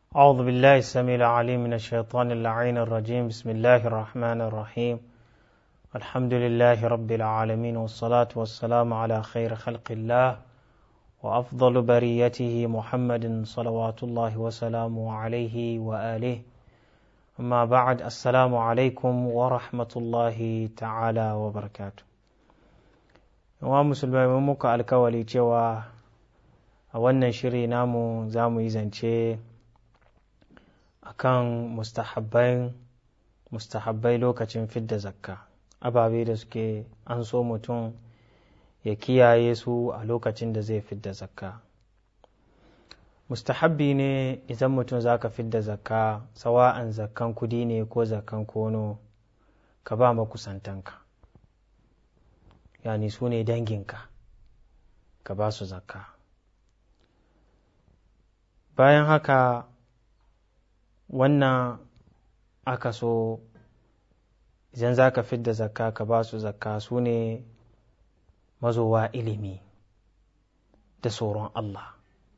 أعوذ بالله السميع العليم من الشيطان اللعين الرجيم بسم الله الرحمن الرحيم الحمد لله رب العالمين والصلاة والسلام على خير خلق الله وأفضل بريته محمد صلوات الله وسلامه عليه وآله أما بعد السلام عليكم ورحمة الله تعالى وبركاته ومسلمين muka alkawali cewa a wannan shiri namu za mu yi zance akan mustahabbai lokacin fidda zakka, ababe da suke an so mutum ya kiyaye su a lokacin da zai fidda zakka. Mustahabbi ne idan mutum zaka fidda zakka, sawa'an zakkan kudi ne ko zakkan kono, ka ba makusantanka, yani su ne danginka, ka ba su zakka. Bayan haka wannan aka so idan za ka fidda zakka ka ba su zakka su ne mazowa ilimi da tsoron Allah,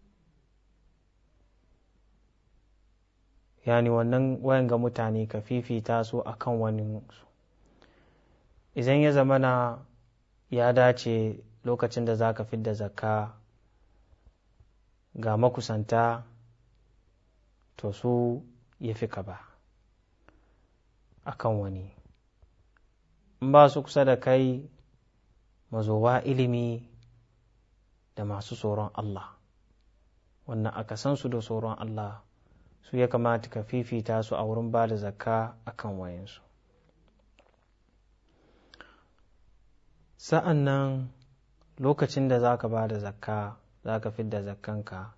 yani wannan wayanga mutane ka fifita su a kan wani su. Idan ya zamana ya dace lokacin da za ka fidda zakka ga makusanta, to su ya fi ka ba a kan wani. In ba su kusa da kai, mazowa ilimi da masu tsoron Allah, wannan aka san su da tsoron Allah, su ya kamata ka fifita su a wurin ba da zakka a kan wayansu. Sa'an nan lokacin da za ka ba da zakka, za ka fidda zakkanka,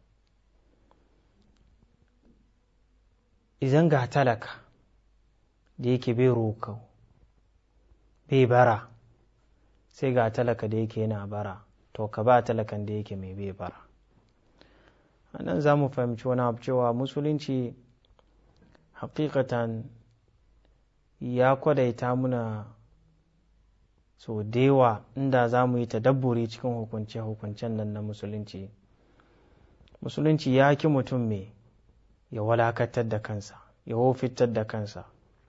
idan ga talaka da yake bai roƙo bai bara, sai ga talaka da yake yana bara, to ka ba talakan da yake mai bai bara. A nan za mu fahimci wani abu cewa musulunci hakikatan ya kwadaita muna so dewa inda za mu yi tadabburi cikin hukunce-hukuncen nan na musulunci. Musulunci ya ki mutum mai ya walakatar da kansa, ya wofitar da kansa.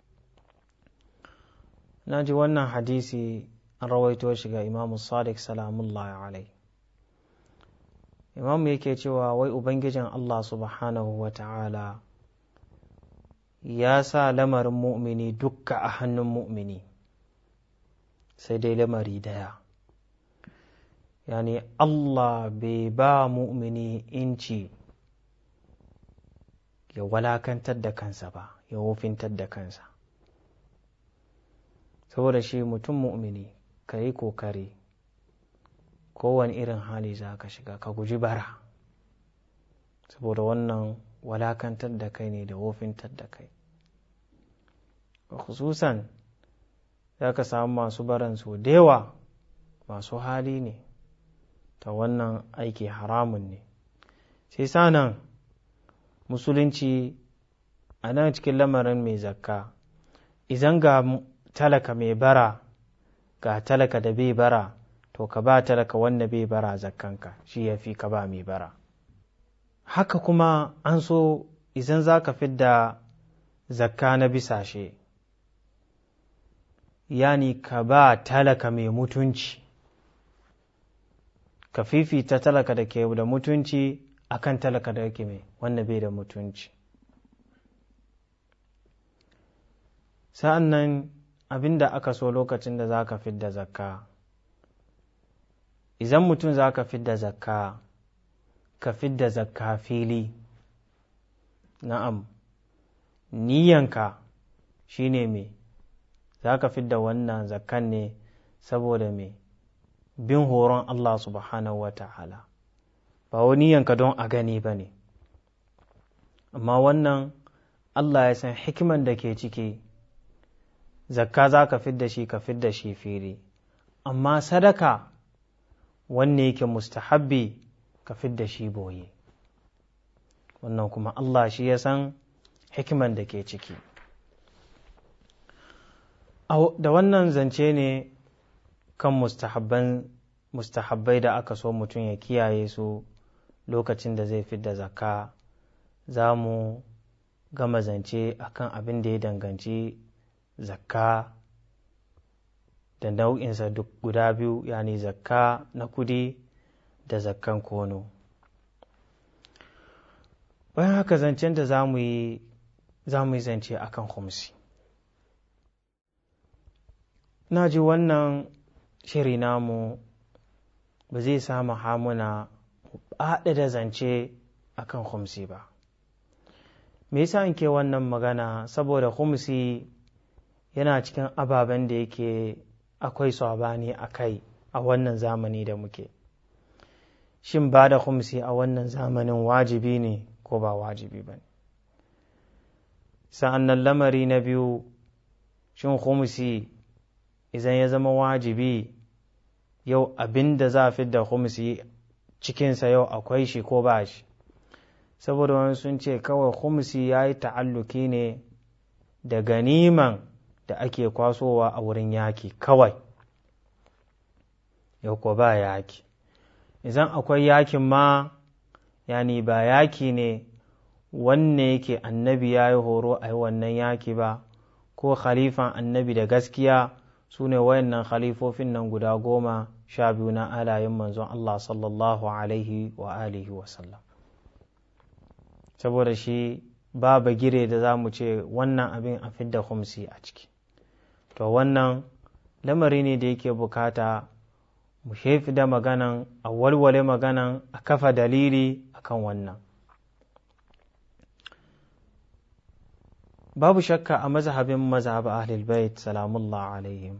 Na ji wannan hadisi an rawaito shi ga Imam Sadiq salamullahi alai. Imam yake cewa wai Ubangijin Allah subhanahu wa ta'ala ya sa lamarin mu'mini dukka a hannun mu'mini, sai dai lamari daya, yani Allah bai ba mu'mini inci ya walakantar da kansa ba, ya wofintar da kansa. Saboda shi mutum mu'mini ka yi kokari kowane irin hali za ka shiga ka guji bara, saboda wannan walakantar da kai ne da wofintar da kai. Khususan za ka samu masu baran su da yawa masu hali ne, ta wannan aiki haramun ne. Sai sanan musulunci a nan cikin lamarin mai zakka, idan ga talaka mai bara ga talaka da bai bara, to ka ba talaka wanda bai bara zakkanka, shi ya fi ka ba mai bara. Haka kuma an so idan za ka fidda zakka na bisashe, yani ka ba talaka mai mutunci, ka fifita talaka da ke da mutunci akan talaka da yake mai wanda bai da mutunci. Sa'an nan abin da aka so lokacin da za ka fidda zakka, idan mutum za ka fidda zakka, ka fidda zakka fili. Na'am, niyanka shi ne mai za ka fidda wannan zakkan ne saboda mai bin horon Allah subhanahu wa ta'ala, ba wani yanka don a gani ba ne. Amma wannan Allah ya san hikiman da ke ciki, zakka za ka fidda shi ka fidda shi fili, amma sadaka wanne yake mustahabbi ka fidda shi boye. Wannan kuma Allah shi ya san hikiman da ke ciki. Da wannan zance ne kan mustahabbai da aka so mutum ya kiyaye su lokacin da zai fidda zakka, za mu gama zance akan abin da ya danganci zakka da nau'insa duk guda biyu, yani zakka na kudi da zakkan kono. Bayan haka zancen da za mu yi zance akan khumsi. Na ji wannan shiri namu ba zai samu hamuna haɗe da zance akan khumsi ba. Me yasa in ke wannan magana? Saboda khumsi yana cikin ababen da yake akwai sabani a kai a wannan zamani da muke. Shin ba da khumsi a wannan zamanin wajibi ne ko ba wajibi ba ne? Sa'annan lamari na biyu, shin khumsi idan ya zama wajibi, yau abin da za a fi da khumsi cikinsa yau akwai shi ko ba shi? Saboda wani sun ce kawai khumsi ya yi ta'alluki ne da ganiman da ake kwasowa a wurin yaki kawai, yau ko ba yaki. Idan akwai yakin ma, yani ba yaki ne wanne yake annabi ya yi horo a yi wannan yaki ba, ko khalifan annabi da gaskiya su ne wayannan khalifofin nan guda 12 na alayin manzon Allah sallallahu alaihi wa alihi wasallam. Saboda shi ba bagire da za mu ce wannan abin a fidda khumsi a ciki. To wannan lamari ne da yake bukata mu shefi da maganan, a walwale maganan, a kafa dalili akan wannan. Babu shakka a mazhab ahlul bait salamullah alaihim,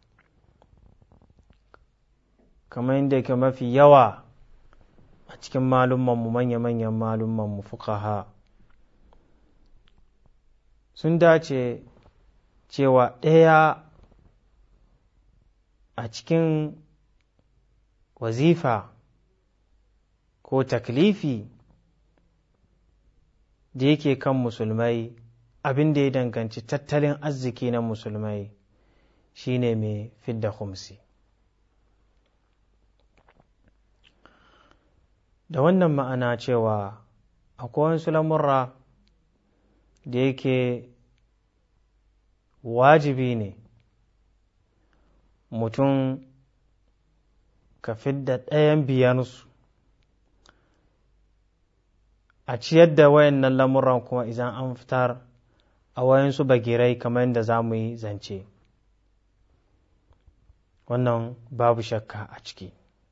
kamar yadda yake mafi yawa a cikin malummanmu, manya-manyan malummanmu fuqaha sun dace cewa ɗaya a cikin wazifa ko taklifi da yake kan musulmai, abin da ya danganci tattalin arziki na musulmai, shine mai fidda khumsi. Da wannan ma'ana cewa akwai wasu lamurra da yake wajibi ne mutum ka fidda ɗayan biyansu, a ciyar da wayannan lamurran kuma idan an fitar a wayansu bagirai kamar yadda za mu yi zance. Wannan babu shakka a ciki.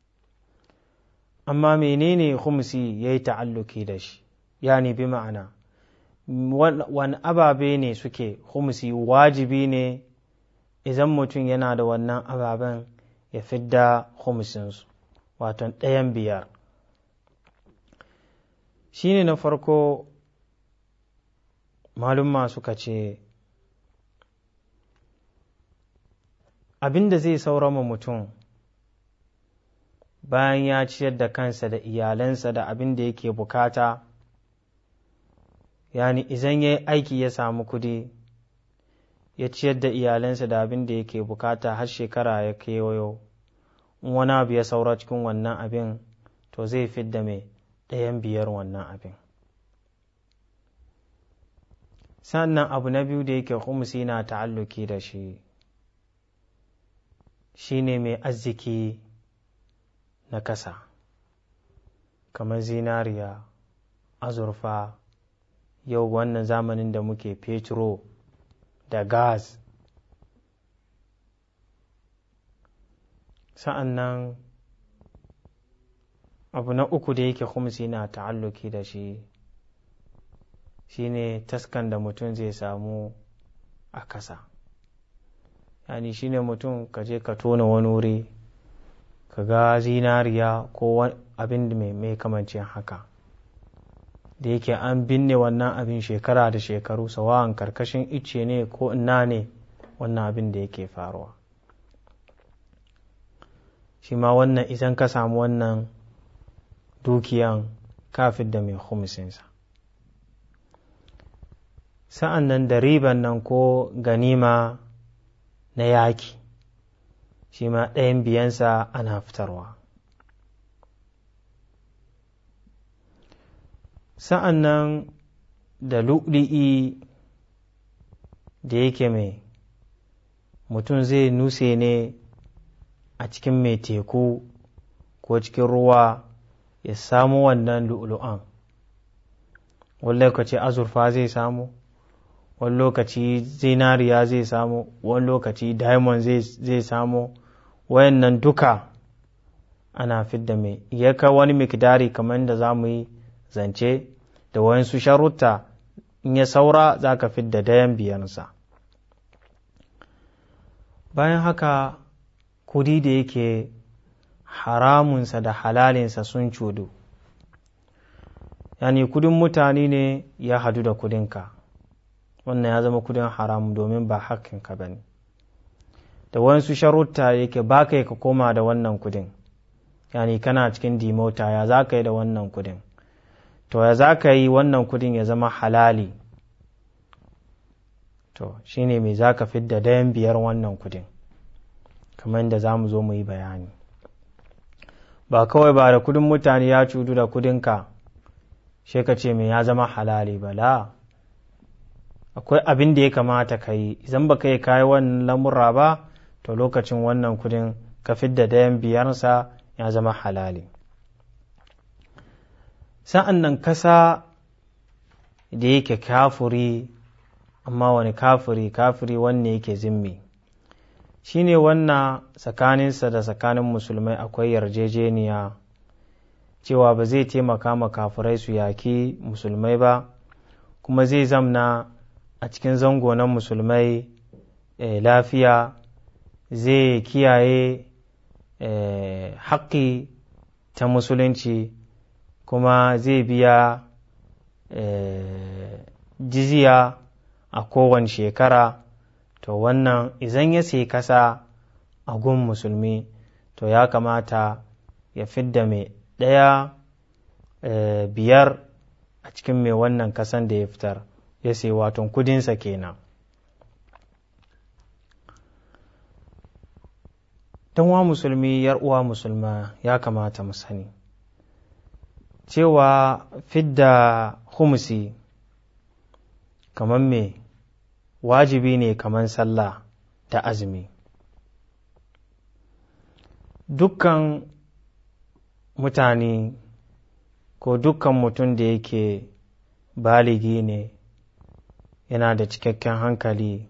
Amma menene khumsi ya yi ta'alluki da shi? Yani bi ma'ana, wani ababe ne suke khumsi wajibi ne idan mutum yana da wannan ababen ya fidda khumsinsu, wato 1/5. Shi ne na farko, malumma suka ce abin da zai saurama mutum bayan ya ciyar da kansa da iyalansa da abin da yake bukata, yani idan ya yi aiki ya samu kudi ya ciyar da iyalansa da abin da yake bukata har shekara ya kewayo, in wani abu ya saura cikin wannan abin, to zai fidda mai 1/5 wannan abin. Sannan abu na biyu da yake khumsi na ta'alluki da shi shine mai arziki na kasa, kamar zinariya, azurfa, yau wannan zamanin da muke petro da gas. Sa'annan abu na uku da yake khumsi na ta'alluki da shi shine taskan da mutum zai samu a kasa, yani shine mutum ka je ka tona wani wuri ka ga zinariya ko abin da mai kamancin haka, da yake an binne wannan abin shekara da shekaru, sawa'an karkashin icce ne ko ina ne wannan abin da yake faruwa. Shi ma wannan idan ka samu wannan dukiyan kafin da mai khumsinsa. Sa'an nan da riban nan ko ganima na yaki, shi ma 1/5 ana fitarwa. Sa'an nan da lu'li'i da yake mai mutum zai nuse ne a cikin mai teku ko cikin ruwa ya samu wannan lu'lu'an. Wani lokaci azurfa zai samu, wani lokaci zinariya zai samu, wani lokaci diamond zai samu. Wayannan duka ana fidda mai iyaka wani mikdari kamar da za mu yi zance da wayansu sharuta. In ya saura za ka fidda dayan biyansa. Bayan haka kudi da yake haramunsa da halalinsa sun cudu, yani kudin mutane ne ya hadu da kudinka, wannan ya zama kudin haramu domin ba hakkinka ba ne. Da wasu sharuta yake ba ka koma da wannan kudin, yani kana cikin dimota ya za ka yi da wannan kudin, to ya za ka yi wannan kudin ya zama halali, to shi ne mai za ka fidda dayan biyar wannan kudin, kamar da za mu zo mu yi bayani. Ba kawai ba da kudin mutane ya cudu da kudinka shi ka ce mai ya zama halali ba, la, akwai abin da ya kamata ka yi. Idan ba ka yi kayi wannan lamurra ba, to lokacin wannan kudin ka fidda dayan biyarsa ya zama halali. Sa'an nan kasa da yake kafiri, amma wani kafiri wanne yake zimmi, shi ne wannan tsakaninsa da tsakanin musulmai akwai yarjejeniya cewa ba zai taimaka ma kafirai su yaki musulmai ba, kuma zai zamna a cikin zango na musulmai lafiya, zai kiyaye haƙƙi ta musulunci, kuma zai biya jizya a kowane shekara. To wannan idan ya sai kasa a gun musulmi, to ya kamata ya fidda mai ɗaya biyar a cikin mai wannan kasan da ya fitar, ya sai waton kudinsa kenan. Dan wa musulmi, yar uwa musulma, ya kamata mu sani cewa fidda khumsi kamar me wajibi ne kamar sallah da azumi. Dukkan mutane ko dukkan mutum da yake baligi ne, yana da cikakken hankali,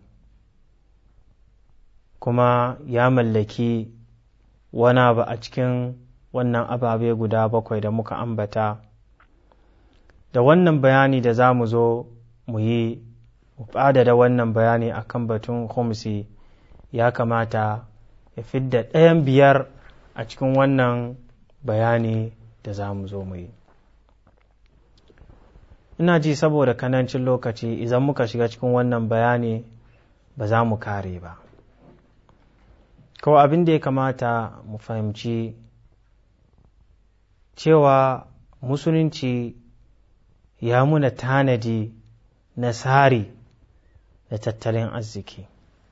kuma ya mallaki wani abu a cikin wannan ababe guda 7 da muka ambata, da wannan bayani da za mu zo mu yi mu da wannan bayani akan batun khumsi, ya kamata ya fidda ɗayan biyar a cikin wannan bayani da za mu zo mu yi. Ina ji saboda kanancin lokaci idan muka shiga cikin wannan bayani ba za mu kare ba. Kawai abin da ya kamata mu fahimci cewa musulunci ya muna tanadi na tsari da tattalin arziki.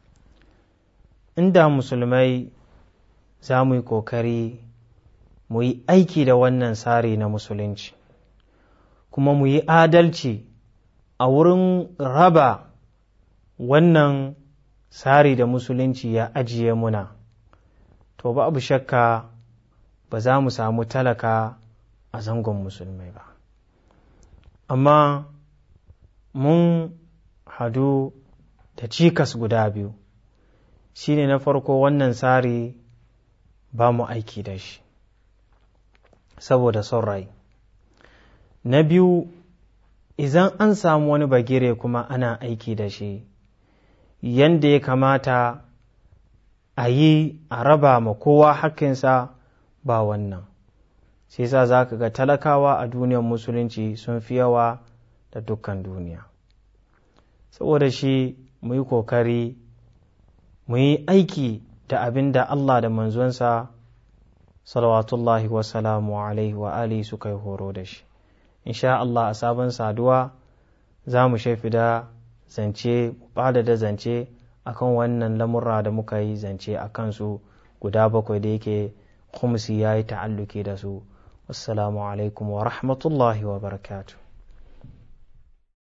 Inda musulmai za mu yi kokari mu yi aiki da wannan tsari na musulunci, kuma mu yi adalci a wurin raba wannan tsari da musulunci ya ajiye muna, to babu shakka ba za mu samu talaka a zangon musulmai ba. Amma mun hadu da cikas guda biyu. Shi ne na farko, wannan tsari ba mu aiki da shi saboda son rai. Na biyu, idan an samu wani bagire kuma ana aiki da shi yanda ya kamata a yi a raba ma kowa hakkinsa, ba wannan. Sai sa za ka ga talakawa a duniyar musulunci sun fi yawa da dukkan duniya. Saboda shi mu yi kokari mu yi aiki da abin da Allah da manzonsa salawatullahi wasalamu alaihi wa alihi suka yi horo da shi. Insha Allah a sabon saduwa za mu shafi da zance, bada da zance akan wannan lamurra da muka yi zance a kansu guda 7 da yake khumsi ya yi ta'alluki da su. Wassalamu alaikum wa rahmatullahi wa barakatuh.